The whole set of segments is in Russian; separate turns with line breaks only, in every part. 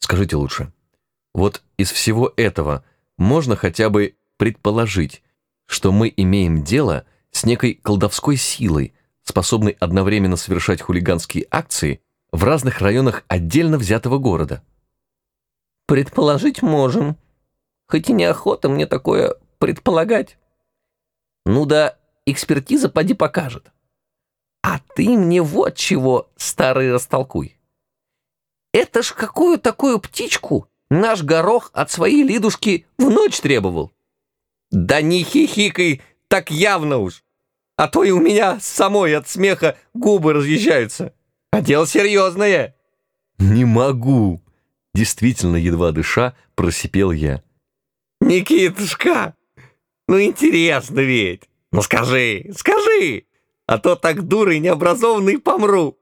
Скажите лучше, вот из всего этого можно хотя бы предположить, что мы имеем дело с некой колдовской силой, способной одновременно совершать хулиганские акции в разных районах отдельно взятого города?
Предположить можем, хоть и неохота мне такое предполагать. Ну да, экспертиза поди покажет. А ты мне вот чего, старый, растолкуй. Это ж какую такую птичку наш горох от своей Лидушки в ночь требовал? Да не хихикай, так явно уж. А то и у меня самой от смеха губы разъезжаются. А дело серьезное.
Не могу. Действительно, едва дыша, просипел я.
Никитушка, ну интересно ведь. Ну скажи, а то так дурой необразованный помру.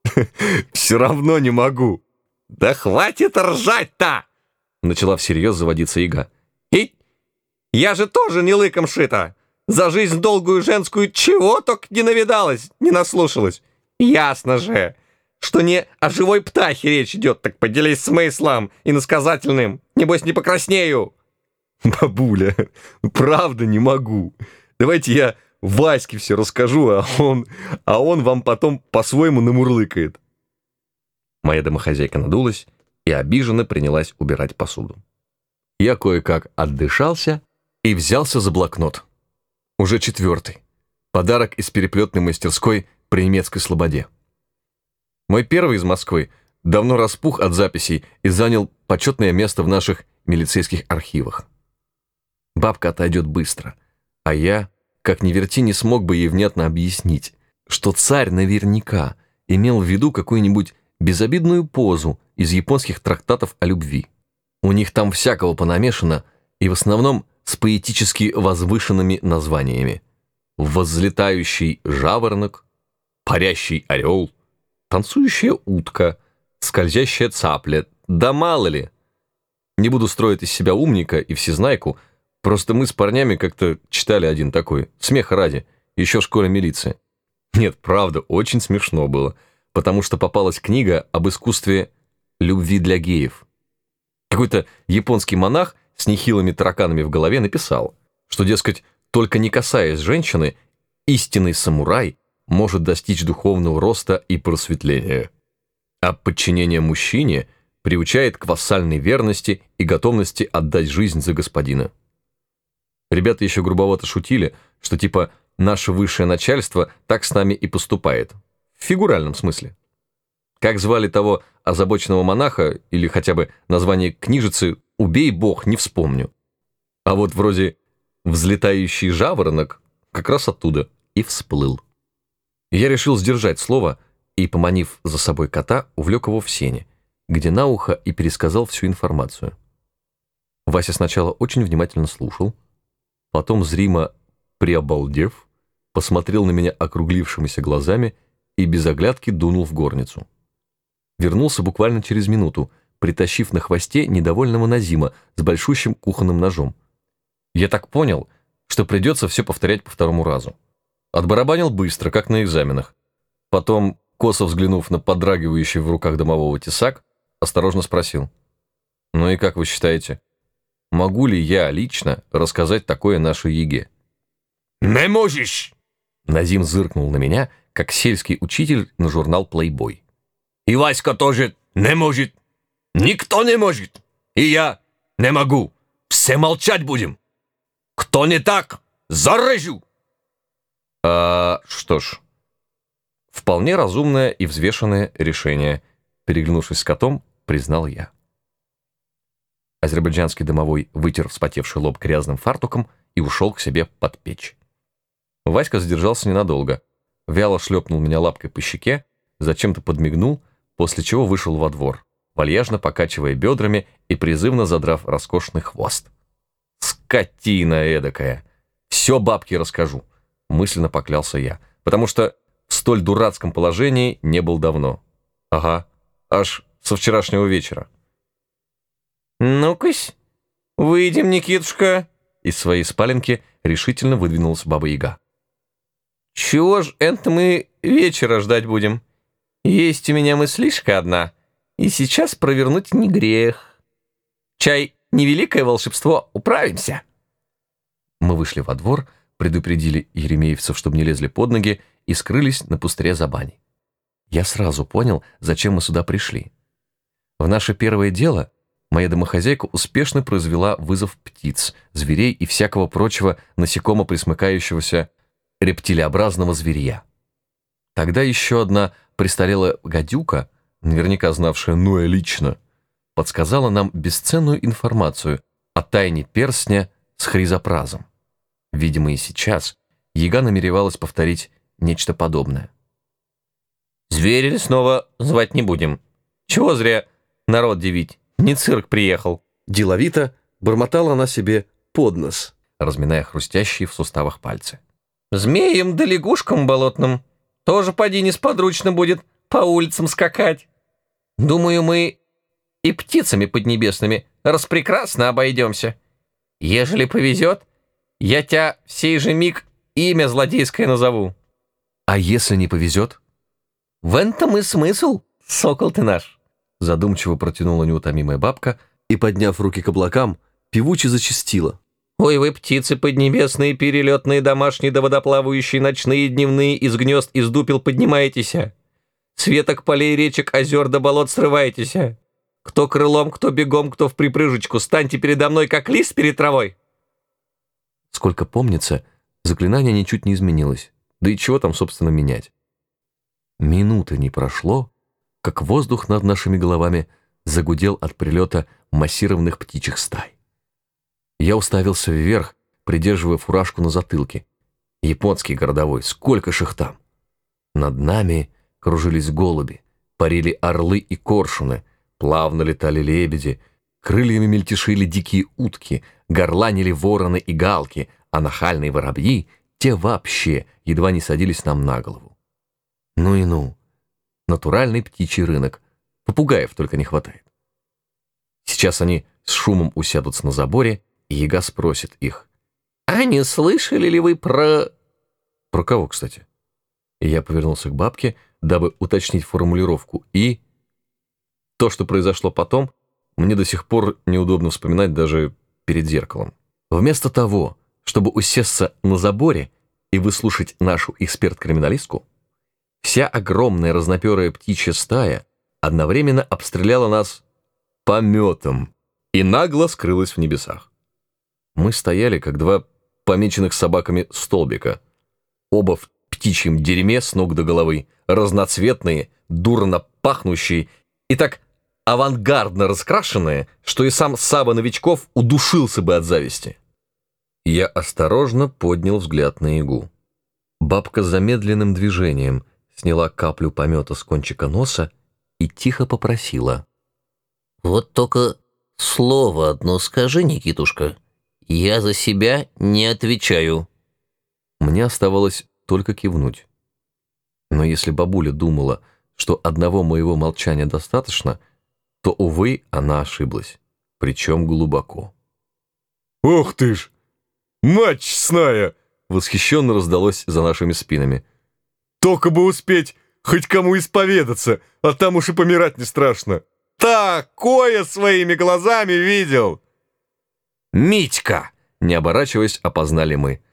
Все равно не могу.
Да хватит ржать-то!
Начала всерьез заводиться Ига.
И я же тоже не лыком шита. За жизнь долгую женскую чего только не навидалась, не наслушалась. Ясно же, что не о живой птахе речь идет, так поделись смыслом иносказательным. Небось, не покраснею.
Бабуля, правда не могу. Давайте я Ваське все расскажу, а он вам потом по-своему намурлыкает. Моя домохозяйка надулась и обиженно принялась убирать посуду. Я кое-как отдышался и взялся за блокнот. Уже 4-й. Подарок из переплетной мастерской при немецкой слободе. Мой первый из Москвы давно распух от записей и занял почетное место в наших милицейских архивах. Бабка отойдет быстро, а я, как ни верти, не смог бы ей внятно объяснить, что царь наверняка имел в виду какую-нибудь безобидную позу из японских трактатов о любви. У них там всякого понамешано, и в основном с поэтически возвышенными названиями. Возлетающий жаворонок, парящий орел, танцующая утка, скользящая цапля, да мало ли. Не буду строить из себя умника и всезнайку, просто мы с парнями как-то читали один такой, смеха ради, еще в школе милиции. Нет, правда, очень смешно было, потому что попалась книга об искусстве любви для геев. Какой-то японский монах с нехилыми тараканами в голове написал, что, дескать, только не касаясь женщины, истинный самурай может достичь духовного роста и просветления, а подчинение мужчине приучает к вассальной верности и готовности отдать жизнь за господина. Ребята еще грубовато шутили, что типа наше высшее начальство так с нами и поступает. В фигуральном смысле. Как звали того озабоченного монаха, или хотя бы название книжицы, убей бог, не вспомню. А вот вроде «взлетающий жаворонок» как раз оттуда и всплыл. Я решил сдержать слово и, поманив за собой кота, увлек его в сени, где на ухо и пересказал всю информацию. Вася сначала очень внимательно слушал, потом, зримо приобалдев, посмотрел на меня округлившимися глазами и без оглядки дунул в горницу. Вернулся буквально через минуту, притащив на хвосте недовольного Назима с большущим кухонным ножом. Я так понял, что придется все повторять по второму разу. Отбарабанил быстро, как на экзаменах. Потом, косо взглянув на подрагивающий в руках домового тесак, осторожно спросил: «Ну и как вы считаете, могу ли я лично рассказать такое нашей Еге?»
«Не можешь!»
Назим зыркнул на меня, как сельский учитель на журнал «Плейбой».
«И Васька тоже не может. Никто не может. И я не могу. Все молчать будем. Кто не так, зарежу!»
Что ж, вполне разумное и взвешенное решение, переглянувшись с котом, признал я. Азербайджанский домовой вытер вспотевший лоб грязным фартуком и ушел к себе под печь. Васька задержался ненадолго, вяло шлепнул меня лапкой по щеке, зачем-то подмигнул, после чего вышел во двор, вальяжно покачивая бедрами и призывно задрав роскошный хвост. «Скотина эдакая! Все бабке расскажу!» мысленно поклялся я, потому что в столь дурацком положении не был давно. Ага, аж со вчерашнего вечера.
«Ну-кась, выйдем, Никитушка!»
Из своей спаленки решительно выдвинулась Баба-Яга.
«Чего ж это мы вечера ждать будем? Есть у меня мыслишка одна. и сейчас провернуть не грех. Чай, невеликое волшебство, управимся. Мы вышли во двор, предупредили еремеевцев, чтобы не лезли под ноги, и скрылись на пустыре за баней. Я сразу понял, зачем мы сюда пришли. В наше первое дело моя домохозяйка успешно произвела вызов птиц, зверей и всякого прочего насекомо-пресмыкающегося рептилообразного зверья. Тогда еще одна престарелая гадюка, наверняка знавшая Ноя лично, подсказала нам бесценную информацию о тайне перстня с хризопразом. Видимо, и сейчас яга намеревалась повторить нечто подобное. «Зверя лесного звать не будем. Чего зря народ дивить? Не цирк приехал».
Деловито бормотала она себе под нос, разминая хрустящие в суставах пальцы.
«Змеям да лягушкам болотным тоже поди несподручно будет по улицам скакать. Думаю, мы и птицами поднебесными распрекрасно обойдемся. Ежели повезет, я тебя в сей же миг имя злодейское назову».
«А если не повезет?»
«В этом и смысл, сокол ты наш»,
задумчиво протянула неутомимая бабка и, подняв руки к облакам, певуче зачастила.
«Ой вы, птицы поднебесные, перелетные, домашние да водоплавающие, ночные, дневные, из гнезд, из дупел поднимаетесь. С веток полей, речек, озер да болот срываетесь. Кто крылом, кто бегом, кто в припрыжечку, станьте передо мной, как лист перед травой».
Сколько помнится, заклинание ничуть не изменилось. Да и чего там, собственно, менять? Минуты не прошло, как воздух над нашими головами загудел от прилета массированных птичьих стай. Я уставился вверх, придерживая фуражку на затылке. Японский городовой, сколько ж их там! Над нами кружились голуби, парили орлы и коршуны, плавно летали лебеди, крыльями мельтешили дикие утки, горланили вороны и галки, а нахальные воробьи, те вообще едва не садились нам на голову. Ну и ну, натуральный птичий рынок, попугаев только не хватает. Сейчас они с шумом усядутся на заборе, и яга спросит их:
«А не слышали ли вы про...»
«Про кого, кстати?» И я повернулся к бабке, дабы уточнить формулировку, и... То, что произошло потом, мне до сих пор неудобно вспоминать даже перед зеркалом. Вместо того, чтобы усесться на заборе и выслушать нашу эксперт-криминалистку, вся огромная разноперая птичья стая одновременно обстреляла нас пометом и нагло скрылась в небесах. Мы стояли, как два помеченных собаками столбика, оба в птичьем дерьме с ног до головы, разноцветные, дурно пахнущие и так авангардно раскрашенные, что и сам Саба Новичков удушился бы от зависти. Я осторожно поднял взгляд на ягу. Бабка замедленным движением сняла каплю помета с кончика носа и тихо попросила:
«Вот только слово одно скажи, Никитушка. Я за себя не отвечаю».
Мне оставалось только кивнуть. Но если бабуля думала, что одного моего молчания достаточно, то, увы, она ошиблась, причем глубоко. «Ох ты ж! Мать честная!» восхищенно раздалось за нашими спинами. «Только бы успеть хоть кому исповедаться, а там уж и помирать не страшно. Такое своими глазами видел!» «Митька!» — не оборачиваясь, опознали мы.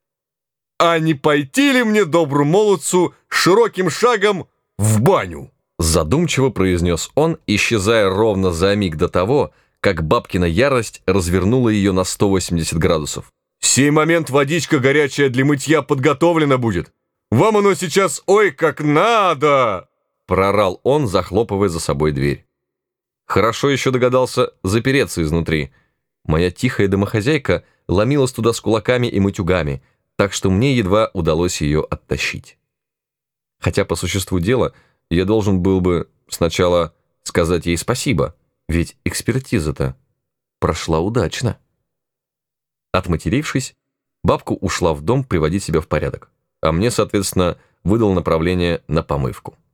«А не пойти ли мне, добру молодцу, широким шагом в баню?» Задумчиво произнес он, исчезая ровно за миг до того, как бабкина ярость развернула ее на 180 градусов. «В сей момент водичка горячая для мытья подготовлена будет. Вам оно сейчас ой как надо!» Прорал он, захлопывая за собой дверь. Хорошо еще догадался запереться изнутри. Моя тихая домохозяйка ломилась туда с кулаками и матюгами, так что мне едва удалось ее оттащить. Хотя по существу дела я должен был бы сначала сказать ей спасибо, ведь экспертиза-то прошла удачно. Отматерившись, бабка ушла в дом приводить себя в порядок, а мне, соответственно, выдал направление на помывку.